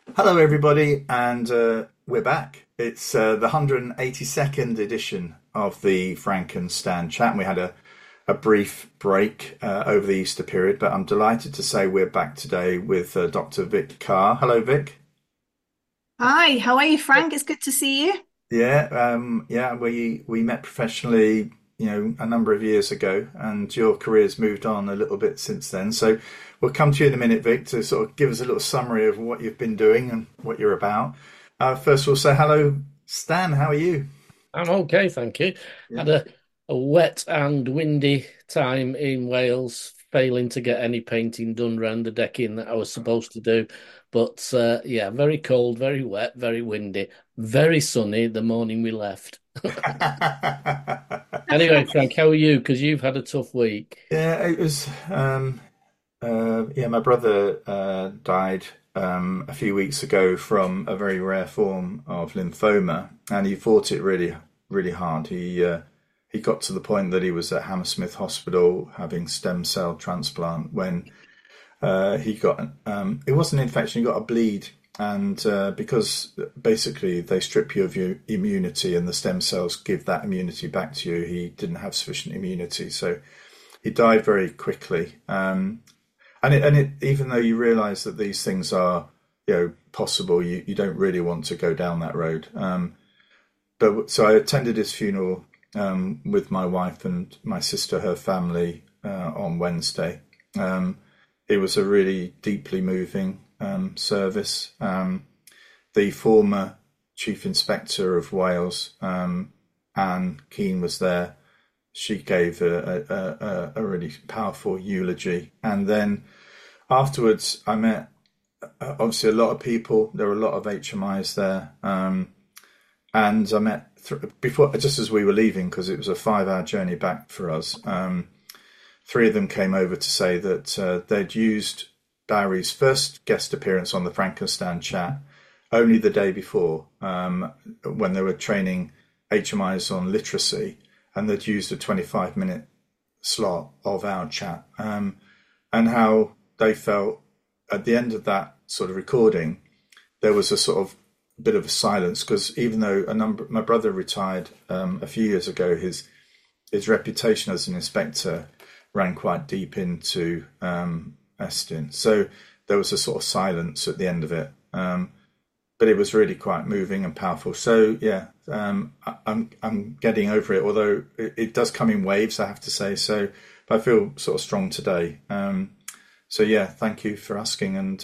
Hello, everybody, and we're back. It's the 182nd edition of the Frankenstein chat, and we had a brief break over the Easter period, but I'm delighted to say we're back today with Dr. Vic Carr. Hello, Vic. Hi, how are you, Frank? It's good to see you. Yeah, we met professionally, a number of years ago, and your career's moved on a little bit since then. So we'll come to you in a minute, Vic, to sort of give us a little summary of what you've been doing and what you're about. First, we'll say hello, Stan. How are you? I'm okay, thank you. Yeah. Had a wet and windy time in Wales, failing to get any painting done round the decking that I was supposed to do. But yeah, very cold, very wet, very windy, very sunny the morning we left. Anyway, Frank, how are you? Because you've had a tough week. Yeah, it was. Yeah, my brother died a few weeks ago from a very rare form of lymphoma, and he fought it really hard. He got to the point that he was at Hammersmith Hospital having stem cell transplant when he got it wasn't an infection, he got a bleed, and because basically they strip you of your immunity and the stem cells give that immunity back to you, he didn't have sufficient immunity, so he died very quickly. And even though you realise that these things are, possible, you don't really want to go down that road. But so I attended his funeral with my wife and my sister, her family, on Wednesday. It was a really deeply moving service. The former Chief Inspector of Wales, Anne Keane, was there. She gave a really powerful eulogy. And then afterwards, I met obviously a lot of people. There were a lot of HMIs there. And I met before, just as we were leaving, because it was a 5-hour journey back for us. Three of them came over to say that they'd used Barry's first guest appearance on the Frankenstein chat only the day before, when they were training HMIs on literacy, and they'd used a 25-minute slot of our chat, and how they felt at the end of that sort of recording, there was a sort of bit of a silence, because even though my brother retired a few years ago, his reputation as an inspector ran quite deep into Estin. So there was a sort of silence at the end of it. But it was really quite moving and powerful. So yeah, I'm getting over it, although it does come in waves, I have to say. So, but I feel sort of strong today. So yeah, thank you for asking. And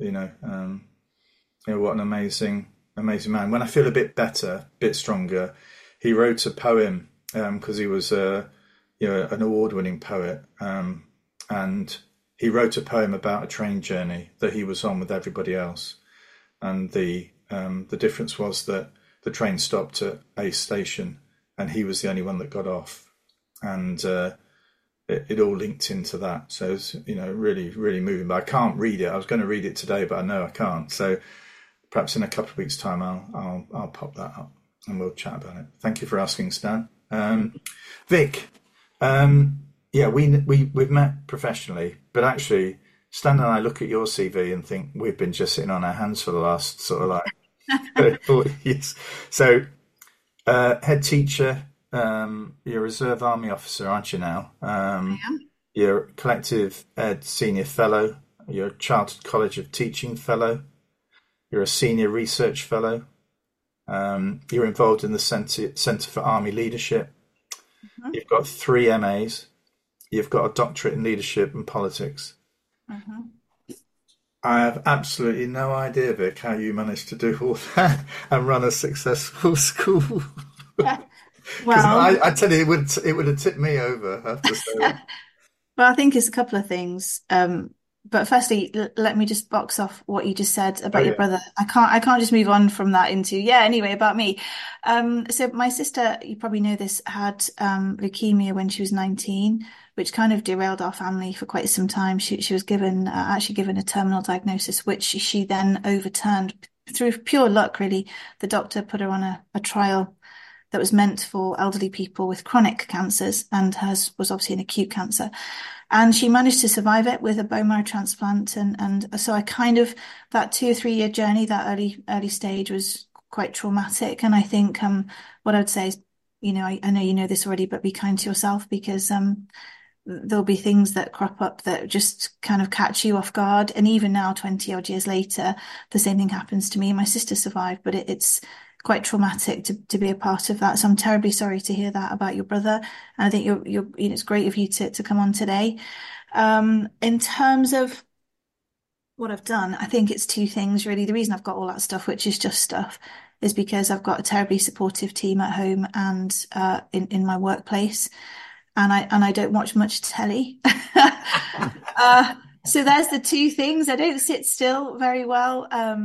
what an amazing man. When I feel a bit better, a bit stronger, he wrote a poem because he was an award-winning poet, and he wrote a poem about a train journey that he was on with everybody else, and the difference was that the train stopped at a station, and he was the only one that got off, and it all linked into that. So it's really really moving. But I can't read it. I was going to read it today, but I know I can't. So perhaps in a couple of weeks' time, I'll pop that up and we'll chat about it. Thank you for asking, Stan. Vic, yeah, we've met professionally, but actually, Stan and I look at your CV and think we've been just sitting on our hands for the last sort of like 40 years. So, head teacher, you're a reserve army officer, aren't you now? I am. You're a collective ed senior fellow. You're a Chartered College of Teaching fellow. You're a senior research fellow. You're involved in the Centre for Army Leadership. Mhm, You've got 3 MAs. You've got a doctorate in leadership and politics. mhm. I have absolutely no idea, Vic, how you managed to do all that and run a successful school. Because Well, I tell you, it would have tipped me over, I have to say. well, I think it's a couple of things. But firstly, let me just box off what you just said Oh about your yeah. brother. I can't just move on from that into, yeah, anyway, about me. So my sister, you probably know this, had leukemia when she was 19, which kind of derailed our family for quite some time. She was given actually given a terminal diagnosis, which she then overturned through pure luck, really. The doctor put her on a trial that was meant for elderly people with chronic cancers, and hers was obviously an acute cancer. And she managed to survive it with a bone marrow transplant. And so I kind of, that 2 or 3 year journey, that early stage was quite traumatic. And I think what I would say is, I know you know this already, but be kind to yourself because there'll be things that crop up that just kind of catch you off guard. And even now, 20 odd years later, the same thing happens to me. My sister survived, but it's quite traumatic to be a part of that. So I'm terribly sorry to hear that about your brother. And I think it's great of you to come on today. In terms of what I've done, I think it's two things really. The reason I've got all that stuff, which is just stuff, is because I've got a terribly supportive team at home and in my workplace, and I don't watch much telly. Uh, so there's the two things. I don't sit still very well.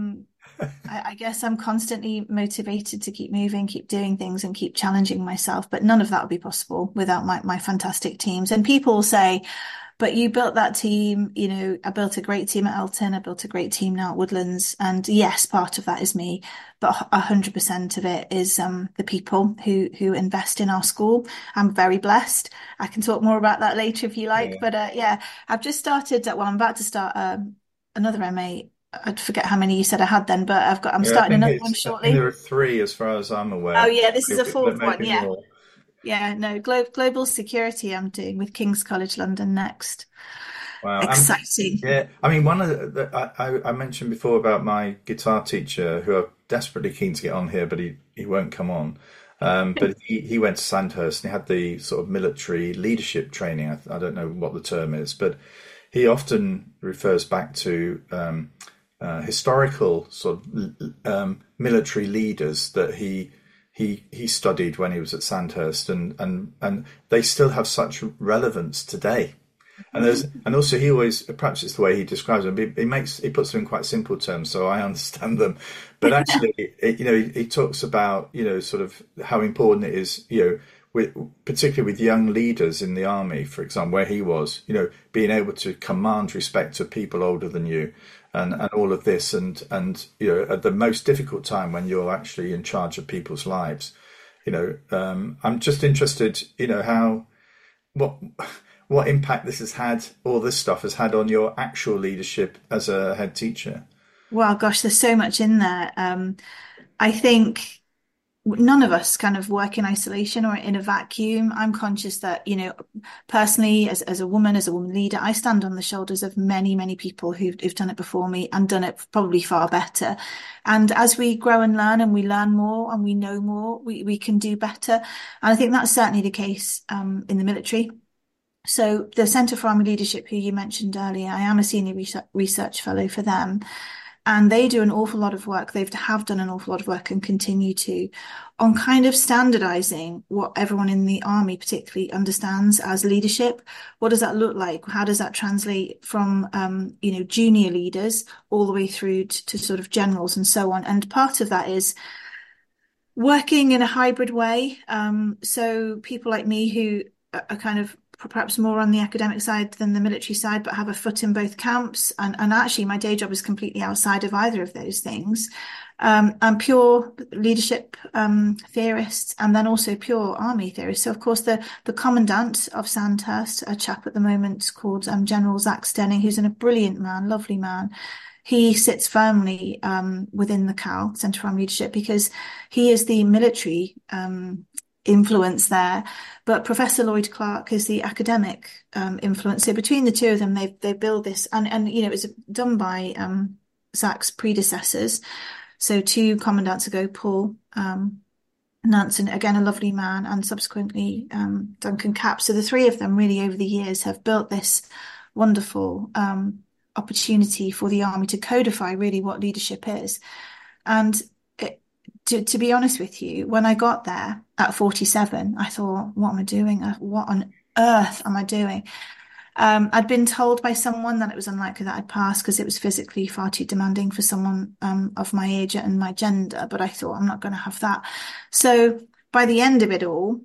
I guess I'm constantly motivated to keep moving, keep doing things, and keep challenging myself. But none of that would be possible without my fantastic teams. And people say, but you built that team, I built a great team at Elton. I built a great team now at Woodlands. And yes, part of that is me, but 100% of it is the people who invest in our school. I'm very blessed. I can talk more about that later if you like. Yeah. But yeah, I've just started, well, I'm about to start another MA. I'd forget how many you said I had then, but I'm Yeah, starting another one I think there shortly. are three as far as I'm Oh aware. yeah, this is a fourth one. Maybe Yeah. more. Yeah, no, global security I'm doing with King's College London next. Wow. Exciting. Yeah, I mean, one of I mentioned before about my guitar teacher who I'm desperately keen to get on here, but he won't come on. But he went to Sandhurst and he had the sort of military leadership training. I don't know what the term is, but he often refers back to historical sort of military leaders that he studied when he was at Sandhurst, and they still have such relevance today. And also he always, perhaps it's the way he describes them. He puts them in quite simple terms, so I understand them. But actually, he talks about sort of how important it is, particularly with young leaders in the army, for example, where he was, being able to command respect of people older than you, and all of this, and at the most difficult time when you're actually in charge of people's lives, I'm just interested, how what what impact this has had, all this stuff has had on your actual leadership as a head teacher. Well, gosh, there's so much in there. I think none of us kind of work in isolation or in a vacuum. I'm conscious that, personally, as a woman, as a woman leader, I stand on the shoulders of many, many people who've done it before me and done it probably far better. And as we grow and learn we learn more and we know more, we can do better. And I think that's certainly the case, in the military. So the Centre for Army Leadership, who you mentioned earlier, I am a senior research fellow for them. And they do an awful lot of work. Have done an awful lot of work and continue to on kind of standardizing what everyone in the army particularly understands as leadership. What does that look like? How does that translate from, junior leaders all the way through to sort of generals and so on? And part of that is working in a hybrid way. So people like me who are kind of perhaps more on the academic side than the military side, but have a foot in both camps. And actually, my day job is completely outside of either of those things. I'm pure leadership theorist, and then also pure army theorist. So, of course, the commandant of Sandhurst, a chap at the moment called General Zach Stenning, who's a brilliant man, lovely man. He sits firmly within the CAL, Centre for Army Leadership, because he is the military influence there. But Professor Lloyd Clark is the academic influence. So between the two of them, they build this, and it was done by Zach's predecessors. So 2 commandants ago, Paul Nansen, again a lovely man, and subsequently Duncan Capp. So the three of them really over the years have built this wonderful opportunity for the army to codify really what leadership is. And to be honest with you, when I got there at 47, I thought, what am I doing? What on earth am I doing? I'd been told by someone that it was unlikely that I'd pass because it was physically far too demanding for someone of my age and my gender, but I thought I'm not going to have that. So by the end of it all,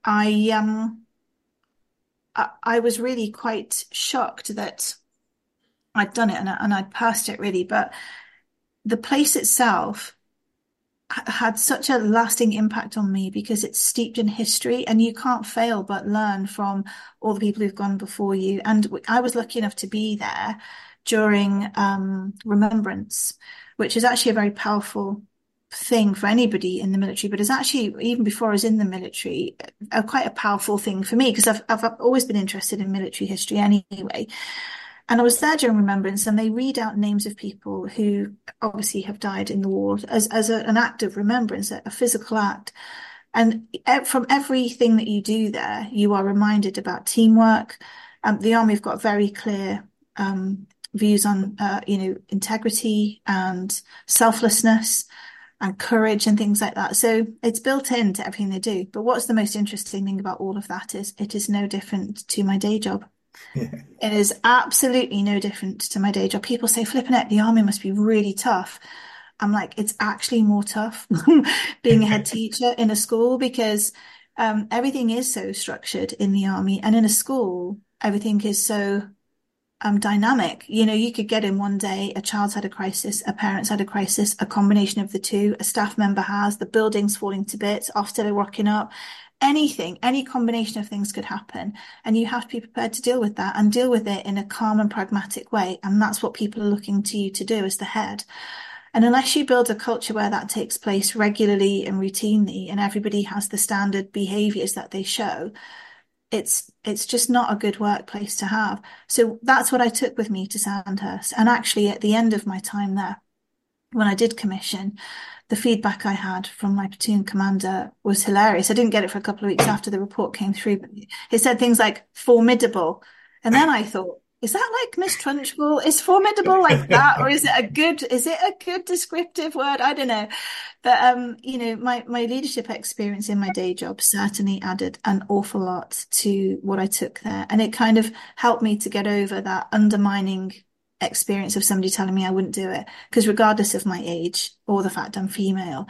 I was really quite shocked that I'd done it and I'd passed it really, but the place itself had such a lasting impact on me because it's steeped in history and you can't fail but learn from all the people who've gone before you. And I was lucky enough to be there during Remembrance, which is actually a very powerful thing for anybody in the military, but it's actually, even before I was in the military, quite a powerful thing for me because I've always been interested in military history anyway. And I was there during Remembrance, and they read out names of people who obviously have died in the war an act of remembrance, a physical act. And from everything that you do there, you are reminded about teamwork. The army have got very clear views on, integrity and selflessness and courage and things like that. So it's built into everything they do. But what's the most interesting thing about all of that is it is no different to my day job. Yeah. It is absolutely no different to my day job. People say, flipping it, the army must be really tough. I'm like, it's actually more tough being a head teacher in a school because everything is so structured in the army, and in a school, everything is so dynamic. You know, you could get in one day, a child's had a crisis, a parent's had a crisis, a combination of the two, a staff member has, the building's falling to bits, Ofsted are rocking up. Anything, any combination of things could happen. And you have to be prepared to deal with that and deal with it in a calm and pragmatic way. And that's what people are looking to you to do as the head. And unless you build a culture where that takes place regularly and routinely, and everybody has the standard behaviors that they show, it's just not a good workplace to have. So that's what I took with me to Sandhurst. And actually, at the end of my time there, when I did commission, the feedback I had from my platoon commander was hilarious. I didn't get it for a couple of weeks after the report came through, but he said things like formidable. And then I thought, is that like Miss Trunchbull? Is formidable like that? Or is it a good descriptive word? I don't know. But my leadership experience in my day job certainly added an awful lot to what I took there. And it kind of helped me to get over that undermining experience of somebody telling me I wouldn't do it. Because regardless of my age or the fact I'm female,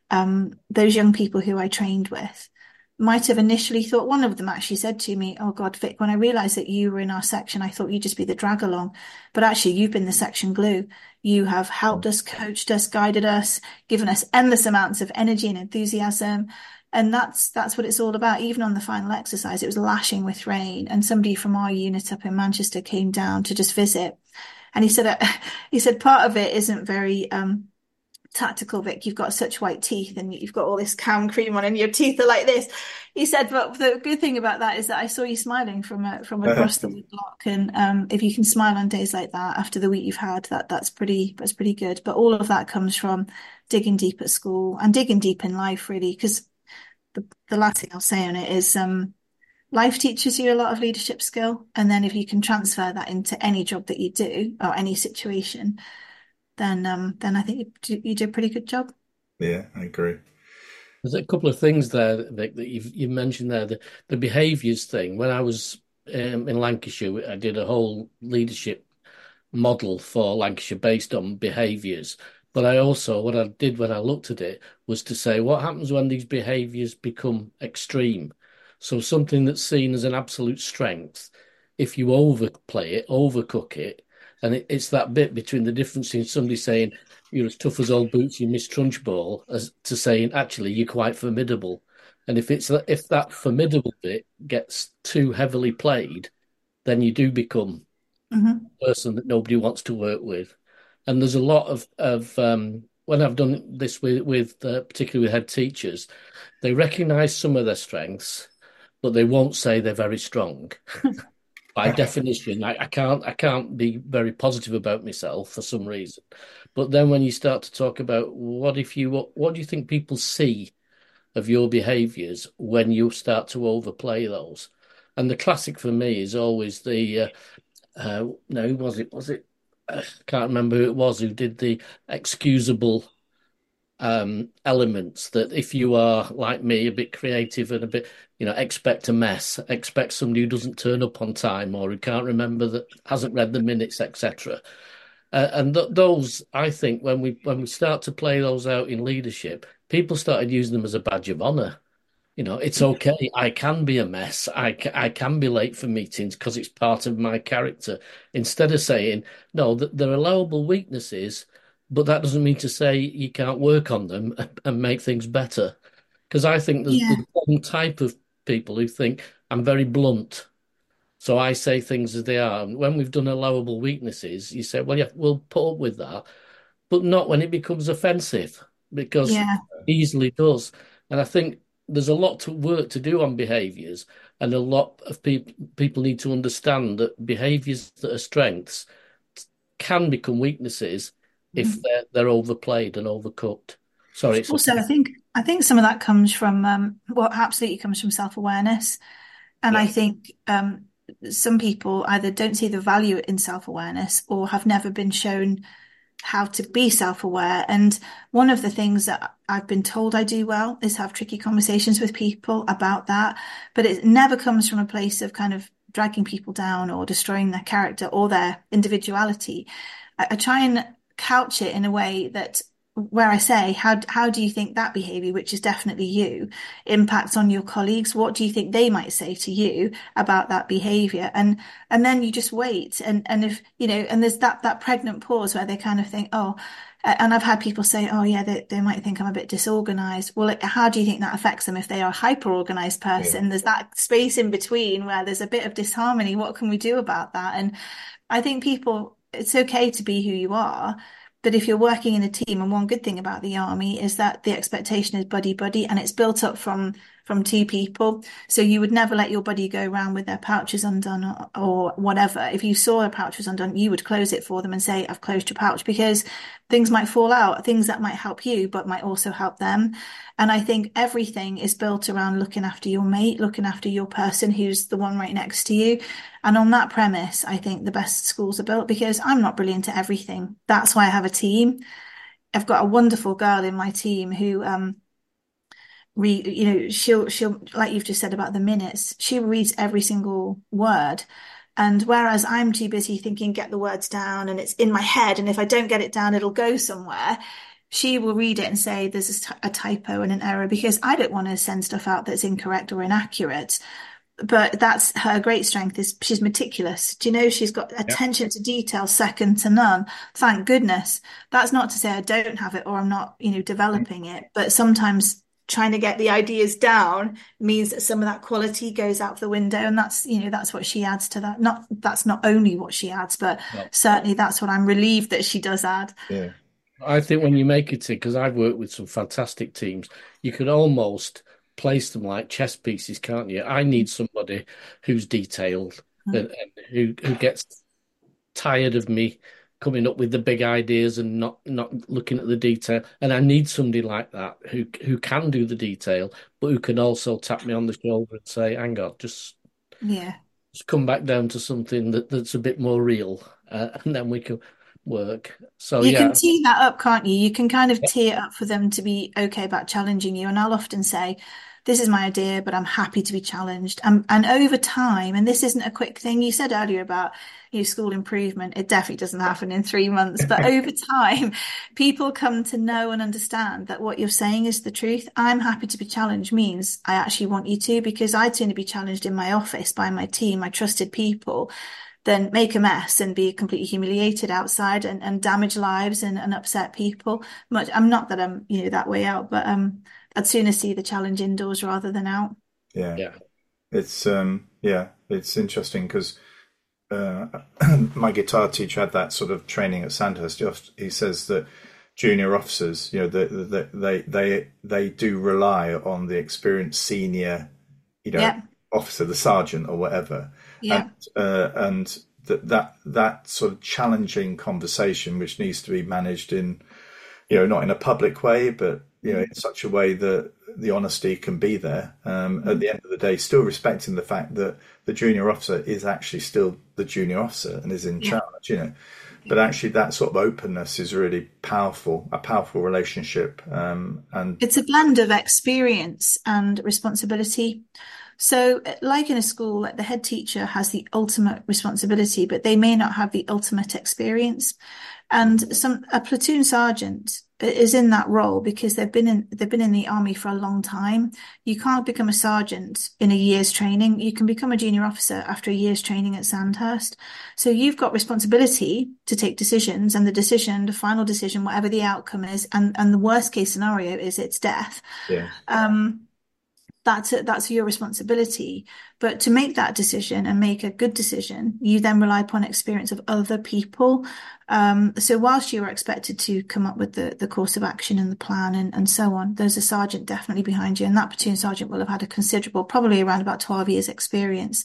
those young people who I trained with might have initially thought, one of them actually said to me, "Oh God, Vic, when I realized that you were in our section, I thought you'd just be the drag along. But actually, you've been the section glue. You have helped us, coached us, guided us, given us endless amounts of energy and enthusiasm." And that's what it's all about. Even on the final exercise, it was lashing with rain, and somebody from our unit up in Manchester came down to just visit. And he said part of it isn't very tactical, Vic. You've got such white teeth and you've got all this cam cream on and your teeth are like this. He said, but the good thing about that is that I saw you smiling from across the block. And if you can smile on days like that after the week you've had, that's pretty good. But all of that comes from digging deep at school and digging deep in life, really, because the last thing I'll say on it is life teaches you a lot of leadership skill. And then if you can transfer that into any job that you do or any situation, then I think you do a pretty good job. Yeah, I agree. There's a couple of things there, Vic, that you've mentioned there. The behaviours thing. When I was in Lancashire, I did a whole leadership model for Lancashire based on behaviours. But what I did when I looked at it was to say, what happens when these behaviours become extreme? So something that's seen as an absolute strength, if you overplay it, overcook it, and it's that bit between the difference in somebody saying, "You're as tough as old boots, you Miss Trunchbull," as to saying, "Actually, you're quite formidable." And if that formidable bit gets too heavily played, then you do become Mm-hmm. a person that nobody wants to work with. And there's a lot of when I've done this with particularly with head teachers, they recognise some of their strengths, but they won't say they're very strong. By definition, I can't be very positive about myself for some reason. But then when you start to talk about what do you think people see of your behaviours when you start to overplay those? And the classic for me is always the no, who was it? Was it? I can't remember who it was who did the excusable elements that if you are like me, a bit creative and a bit, expect a mess, expect somebody who doesn't turn up on time or who can't remember that hasn't read the minutes, etc. And those, I think, when we start to play those out in leadership, people started using them as a badge of honor. It's okay. I can be a mess. I can be late for meetings because it's part of my character. Instead of saying, no, that there are allowable weaknesses, but that doesn't mean to say you can't work on them and make things better. Because I think Yeah, there's one type of people who think I'm very blunt. So I say things as they are. And when we've done allowable weaknesses, you say, well, yeah, we'll put up with that, but not when it becomes offensive, because it yeah. easily does. And I think there's a lot to work to do on behaviours, and a lot of people need to understand that behaviours that are strengths can become weaknesses if Mhm. they're overplayed and overcooked. Sorry, it's Also, I think some of that comes from well, absolutely comes from self-awareness. And yeah, I think some people either don't see the value in self-awareness or have never been shown how to be self-aware. And one of the things that I've been told I do well is have tricky conversations with people about that. But it never comes from a place of kind of dragging people down or destroying their character or their individuality. I try and couch it in a way that where I say, how do you think that behavior, which is definitely you, impacts on your colleagues? What do you think they might say to you about that behavior? And then you just wait. And if, and there's that pregnant pause where they kind of think, oh, and I've had people say, oh, yeah, they might think I'm a bit disorganized. Well, how do you think that affects them if they are a hyper organized Yeah. person? There's that space in between where there's a bit of disharmony. What can we do about that? And I think it's okay to be who you are. But if you're working in a team, and one good thing about the army is that the expectation is buddy buddy, and it's built up from two people. So you would never let your buddy go around with their pouches undone or whatever. If you saw a pouch was undone, you would close it for them and say, "I've closed your pouch," because things might fall out, things that might help you, but might also help them. And I think everything is built around looking after your mate, looking after your person who's the one right next to you. And on that premise, I think the best schools are built because I'm not brilliant at everything. That's why I have a team. I've got a wonderful girl in my team who she'll like you've just said about the minutes, she reads every single word. And whereas I'm too busy thinking, get the words down, and it's in my head, and if I don't get it down, it'll go somewhere. She will read it and say there's a typo and an error because I don't want to send stuff out that's incorrect or inaccurate. But that's her great strength is she's meticulous. Do you know she's got yeah, attention to detail second to none? Thank goodness. That's not to say I don't have it or I'm not, developing it, but sometimes trying to get the ideas down means that some of that quality goes out the window, and that's what she adds to that. Not that's not only what she adds, but no. certainly that's what I'm relieved that she does add. Yeah. I think when you make it, because I've worked with some fantastic teams, you can almost place them like chess pieces, can't you? I need somebody who's detailed and who gets tired of me coming up with the big ideas and not looking at the detail. And I need somebody like that who can do the detail, but who can also tap me on the shoulder and say, "Hang on, Yeah. just come back down to something that's a bit more real, and then we can work." So You can yeah, tee that up, can't you? You can kind of tee it up for them to be okay about challenging you. And I'll often say, this is my idea, but I'm happy to be challenged. And over time, and this isn't a quick thing, you said earlier about school improvement. It definitely doesn't happen in 3 months, but over time, people come to know and understand that what you're saying is the truth. I'm happy to be challenged means I actually want you to, because I'd sooner be challenged in my office by my team, my trusted people, than make a mess and be completely humiliated outside and damage lives and upset people. I'm not that I'm, that way out, but I'd sooner see the challenge indoors rather than out. Yeah. yeah, It's interesting because uh, my guitar teacher had that sort of training at Sandhurst. He says that junior officers, they do rely on the experienced senior, Yeah, officer, the sergeant or whatever, and yeah, that sort of challenging conversation, which needs to be managed in, not in a public way, but in such a way that the honesty can be there. At the end of the day, still respecting the fact that the junior officer is actually still the junior officer and is in yeah. charge. But actually, that sort of openness is really powerful, a powerful relationship. And It's a blend of experience and responsibility. So, like in a school, like the head teacher has the ultimate responsibility, but they may not have the ultimate experience. And a platoon sergeant is in that role because they've been in the army for a long time. You can't become a sergeant in a year's training. You can become a junior officer after a year's training at Sandhurst. So you've got responsibility to take decisions, and the final decision, whatever the outcome is, and the worst case scenario is it's death. Yes. That's your responsibility. But to make that decision and make a good decision, you then rely upon experience of other people. So whilst you are expected to come up with the course of action and the plan and so on, there's a sergeant definitely behind you, and that platoon sergeant will have had a considerable, probably around about 12 years experience,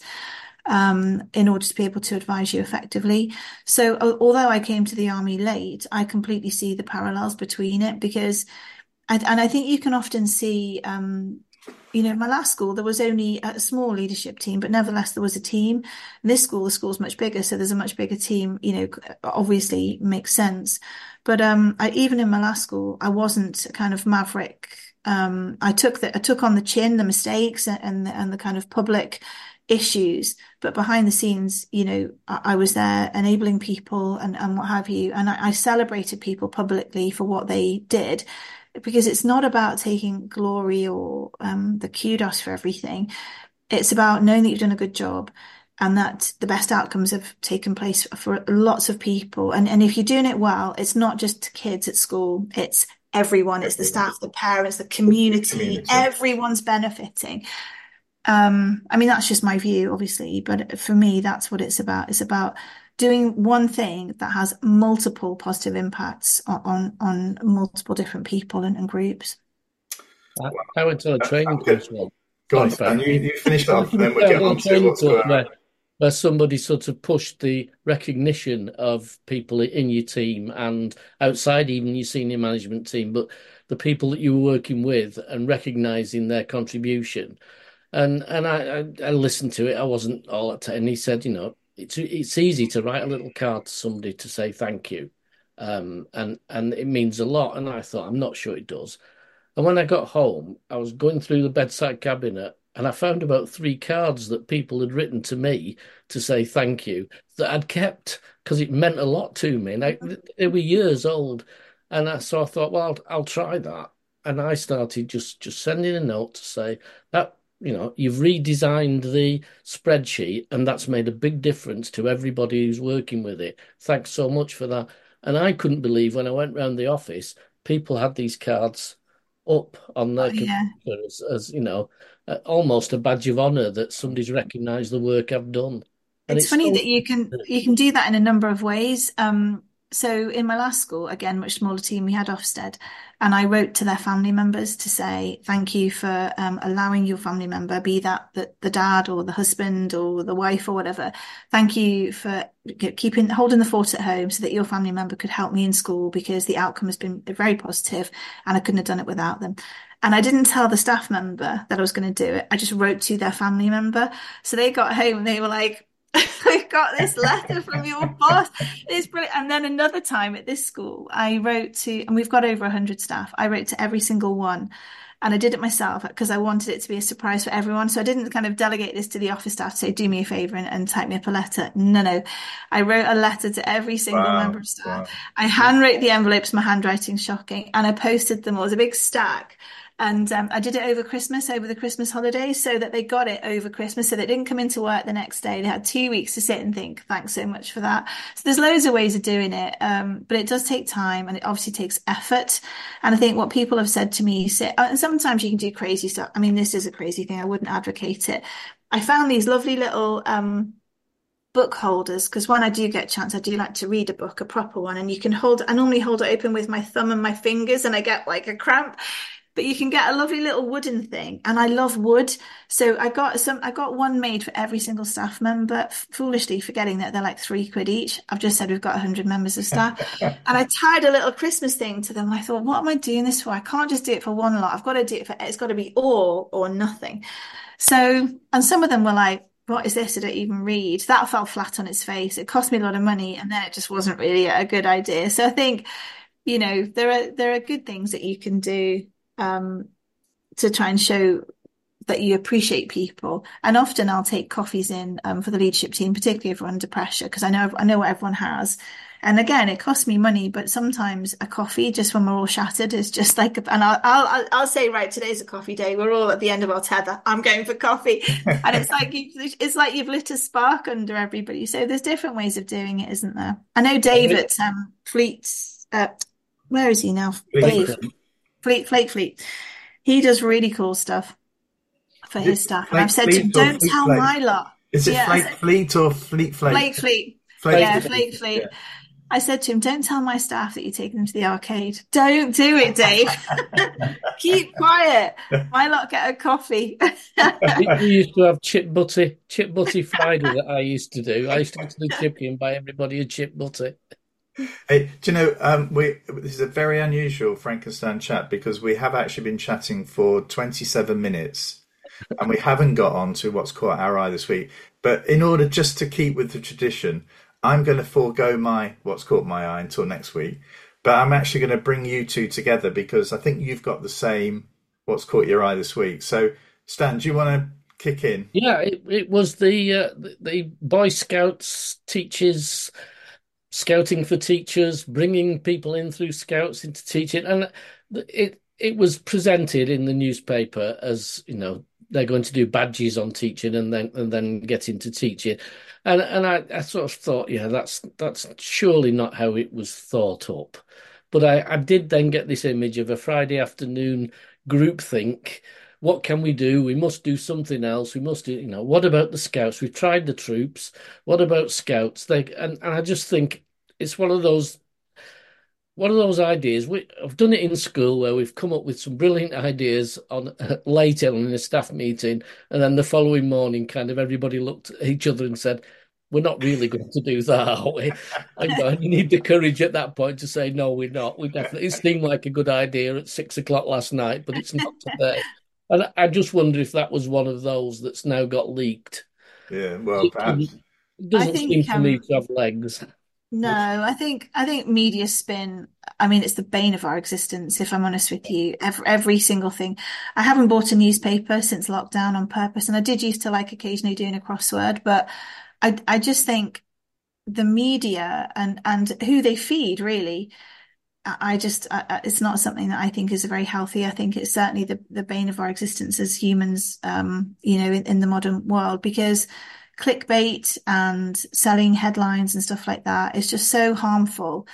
in order to be able to advise you effectively. So although I came to the army late, I completely see the parallels between it, because I think you can often see, in my last school, there was only a small leadership team, but nevertheless, there was a team. In this school, the school's much bigger, so there's a much bigger team, obviously makes sense. But even in my last school, I wasn't a kind of maverick. I took on the chin, the mistakes and the kind of public issues, but behind the scenes, I was there enabling people and what have you. And I celebrated people publicly for what they did, because it's not about taking glory or the kudos for everything. It's about knowing that you've done a good job and that the best outcomes have taken place for lots of people. And if you're doing it well, it's not just kids at school, it's everyone. It's the staff, the parents, the community. Everyone's benefiting. That's just my view, obviously, but for me, that's what it's about. It's about doing one thing that has multiple positive impacts on multiple different people and groups. I went to a training course once. Go on, Stan, you finish that off, and then we'll get on to what's going on. Where somebody sort of pushed the recognition of people in your team and outside even your senior management team, but the people that you were working with, and recognising their contribution. And I listened to it. I wasn't all that, and he said, it's easy to write a little card to somebody to say thank you, and it means a lot. And I thought, I'm not sure it does. And when I got home, I was going through the bedside cabinet, and I found about 3 cards that people had written to me to say thank you that I'd kept because it meant a lot to me. And they were years old, and so I thought, well, I'll try that. And I started just sending a note to say that. You've redesigned the spreadsheet, and that's made a big difference to everybody who's working with it. Thanks so much for that. And I couldn't believe when I went round the office, people had these cards up on their computers as almost a badge of honour that somebody's recognised the work I've done. And it's funny that you can do that in a number of ways. So in my last school, again, much smaller team, we had Ofsted, and I wrote to their family members to say thank you for allowing your family member, be that the dad or the husband or the wife or whatever. Thank you for holding the fort at home so that your family member could help me in school, because the outcome has been very positive and I couldn't have done it without them. And I didn't tell the staff member that I was going to do it. I just wrote to their family member. So they got home and they were like, I got this letter from your boss. It's brilliant. And then another time at this school, I wrote to, and we've got over 100 staff. I wrote to every single one, and I did it myself because I wanted it to be a surprise for everyone. So I didn't kind of delegate this to the office staff to say, do me a favor and type me up a letter. No. I wrote a letter to every single member of staff. Wow. I handwrote the envelopes, my handwriting's shocking, and I posted them all. It was a big stack. And I did it over the Christmas holidays, so that they got it over Christmas, so they didn't come into work the next day. They had 2 weeks to sit and think, thanks so much for that. So there's loads of ways of doing it, but it does take time, and it obviously takes effort. And I think what people have said to me, and sometimes you can do crazy stuff. I mean, this is a crazy thing. I wouldn't advocate it. I found these lovely little book holders, because when I do get a chance, I do like to read a book, a proper one, and I normally hold it open with my thumb and my fingers, and I get like a cramp. But you can get a lovely little wooden thing, and I love wood. So I got one made for every single staff member, foolishly forgetting that they're like £3 each. I've just said we've got 100 members of staff. And I tied a little Christmas thing to them. I thought, what am I doing this for? I can't just do it for one lot. I've got to do it it's got to be all or nothing. So, and some of them were like, what is this? I don't even read. That fell flat on its face. It cost me a lot of money, and then it just wasn't really a good idea. So I think, there are good things that you can do to try and show that you appreciate people. And often I'll take coffees in for the leadership team, particularly if we're under pressure, because I know what everyone has. And again, it costs me money, but sometimes a coffee, just when we're all shattered, is just like, and I'll say, right, today's a coffee day. We're all at the end of our tether. I'm going for coffee, and it's like you've lit a spark under everybody. So there's different ways of doing it, isn't there? I know Dave at Fleet's. Where is he now? Dave Fleet. He does really cool stuff for his staff, and I've said to him, "Don't tell my lot." Is it Flake Fleet or Fleet Flake? Flake Fleet. Yeah, Flake Fleet. Yeah. I said to him, "Don't tell my staff that you're taking them to the arcade. Don't do it, Dave. Keep quiet. My lot get a coffee." We used to have chip butty Friday that I used to do. I used to go to the chippy and buy everybody a chip butty. Hey, do you know, this is a very unusual Frankenstein chat because we have actually been chatting for 27 minutes and we haven't got on to what's caught our eye this week. But in order just to keep with the tradition, I'm going to forego what's caught my eye until next week. But I'm actually going to bring you two together because I think you've got the same what's caught your eye this week. So, Stan, do you want to kick in? Yeah, it was the Boy Scouts teachers, scouting for teachers, bringing people in through Scouts into teaching, and it was presented in the newspaper as, you know, they're going to do badges on teaching and then get into teaching, and I sort of thought, yeah, that's surely not how it was thought up, but I did then get this image of a Friday afternoon groupthink. What can we do? We must do something else. We must do, you know, what about the Scouts? We've tried the troops. What about Scouts? And I just think it's one of those ideas. I've done it in school where we've come up with some brilliant ideas on later in a staff meeting, and then the following morning, kind of everybody looked at each other and said, "We're not really going to do that, are we?" And you need the courage at that point to say, "No, we're not. We definitely, it seemed like a good idea at 6 o'clock last night, but it's not today." And I just wonder if that was one of those that's now got leaked. Yeah, well, perhaps. It doesn't seem to me to have legs. No, I think media spin, I mean, it's the bane of our existence, if I'm honest with you. Every single thing. I haven't bought a newspaper since lockdown on purpose, and I did used to like occasionally doing a crossword, but I just think the media and who they feed, really, it's not something that I think is very healthy. I think it's certainly the bane of our existence as humans, in the modern world, because clickbait and selling headlines and stuff like that is just so harmful.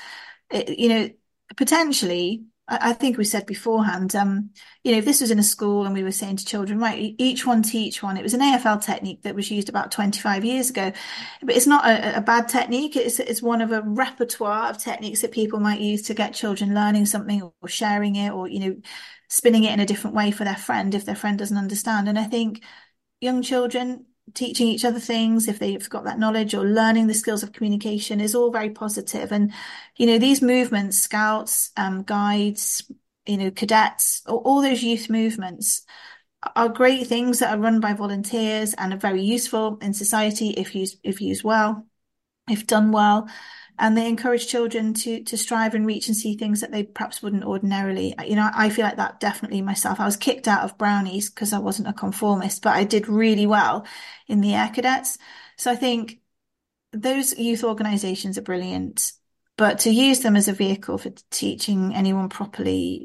Potentially, I think we said beforehand, if this was in a school and we were saying to children, right, each one teach one, it was an AFL technique that was used about 25 years ago, but it's not a bad technique. It's one of a repertoire of techniques that people might use to get children learning something or sharing it or, spinning it in a different way for their friend if their friend doesn't understand. And I think young children teaching each other things, if they've got that knowledge or learning the skills of communication, is all very positive. And, these movements, Scouts, guides, cadets, all those youth movements are great things that are run by volunteers and are very useful in society if used well, if done well. And they encourage children to strive and reach and see things that they perhaps wouldn't ordinarily. I feel like that definitely myself. I was kicked out of Brownies because I wasn't a conformist, but I did really well in the Air Cadets. So I think those youth organisations are brilliant, but to use them as a vehicle for teaching anyone properly,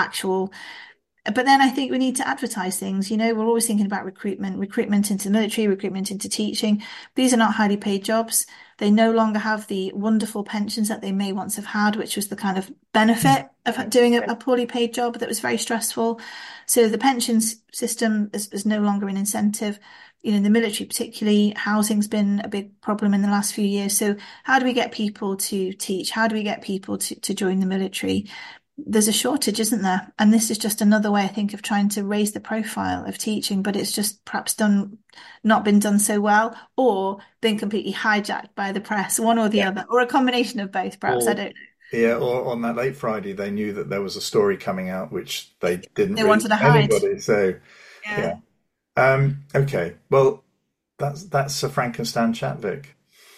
but then I think we need to advertise things. We're always thinking about recruitment into the military, recruitment into teaching. These are not highly paid jobs. They no longer have the wonderful pensions that they may once have had, which was the kind of benefit of doing a poorly paid job that was very stressful. So the pensions system is no longer an incentive. In the military particularly, housing's been a big problem in the last few years. So how do we get people to teach? How do we get people to join the military? There's a shortage, isn't there? And this is just another way, I think, of trying to raise the profile of teaching, but it's just perhaps not been done so well, or been completely hijacked by the press, one or the other, or a combination of both, perhaps. I don't know. Yeah, or on that late Friday, they knew that there was a story coming out which they didn't. They wanted to hide. Anybody, so yeah. Okay, well, that's a Frankenstein chat, Vic.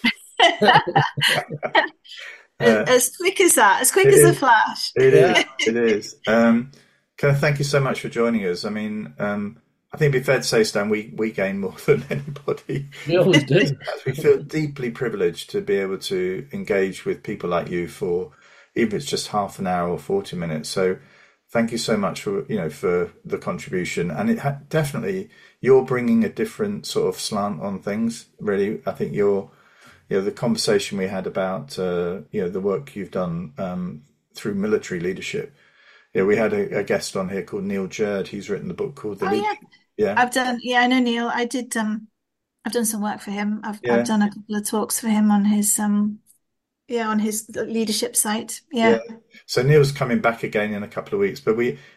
As quick as that, as quick as a flash. It is. Can I thank you so much for joining us? I mean, I think it'd be fair to say, Stan, we gain more than anybody. We always do. We feel deeply privileged to be able to engage with people like you for even if it's just half an hour or 40 minutes. So thank you so much for for the contribution. And definitely you're bringing a different sort of slant on things. Really, I think the conversation we had about the work you've done through military leadership. Yeah, we had a guest on here called Neil Jerd. He's written the book called The Oh Lead. yeah, Yeah, I know Neil. I did. I've done some work for him. I've yeah, done a couple of talks for him on his leadership site. yeah. Yeah. So Neil's coming back again in a couple of weeks. But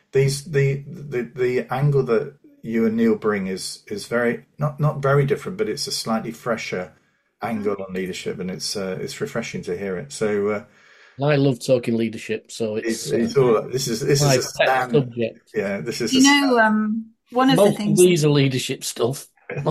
the angle that you and Neil bring is very not very different, but it's a slightly fresher angle on leadership, and it's refreshing to hear it. So I love talking leadership, so it's all this is my a pet stand. subject. Yeah, this is You know, one of the Most of things. these are leadership stuff.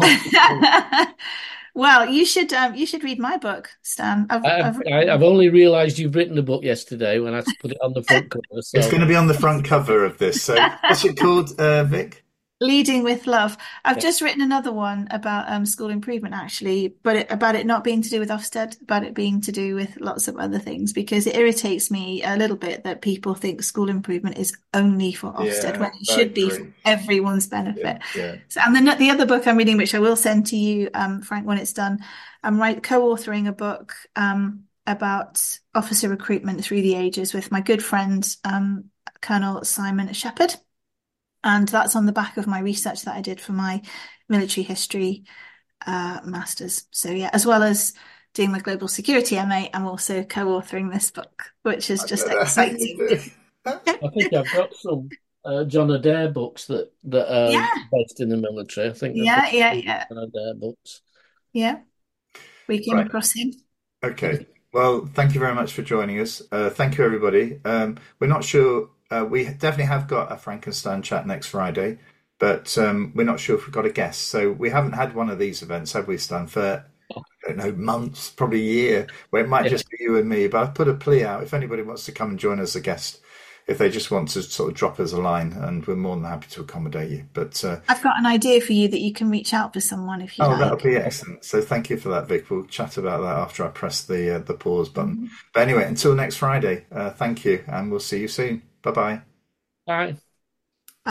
Well, you should read my book, Stan. I've only realised you've written a book yesterday when I put it on the front cover. It's So going to be on the front cover of this. So what's it called, Vic? Leading with Love. I've yeah, just written another one about school improvement, actually, but about it not being to do with Ofsted, about it being to do with lots of other things, because it irritates me a little bit that people think school improvement is only for Ofsted when Yeah, it I should be for agree. everyone's Yeah, benefit. yeah. So, and the other book I'm reading, which I will send to you, Frank, when it's done, I'm co-authoring a book about officer recruitment through the ages with my good friend Colonel Simon Shepherd. And that's on the back of my research that I did for my military history masters. So yeah, as well as doing my global security MA, I'm also co-authoring this book, which is just exciting. I think I've got some John Adair books that are Yeah, based in the military. I think I've got yeah. John Adair books. Yeah, we came Right. across him. Okay. Well, thank you very much for joining us. Thank you, everybody. We're not sure. We definitely have got a Frankenstein chat next Friday, but we're not sure if we've got a guest. So we haven't had one of these events, have we, Stan, for, I don't know, months, probably a year, where it might Yeah. just be you and me. But I've put a plea out if anybody wants to come and join us as a guest, if they just want to sort of drop us a line, and we're more than happy to accommodate you. But I've got an idea for you that you can reach out for someone if you oh, that'll like. be excellent. So thank you for that, Vic. We'll chat about that after I press the pause button. But anyway, until next Friday, thank you, and we'll see you soon. Bye bye. Bye.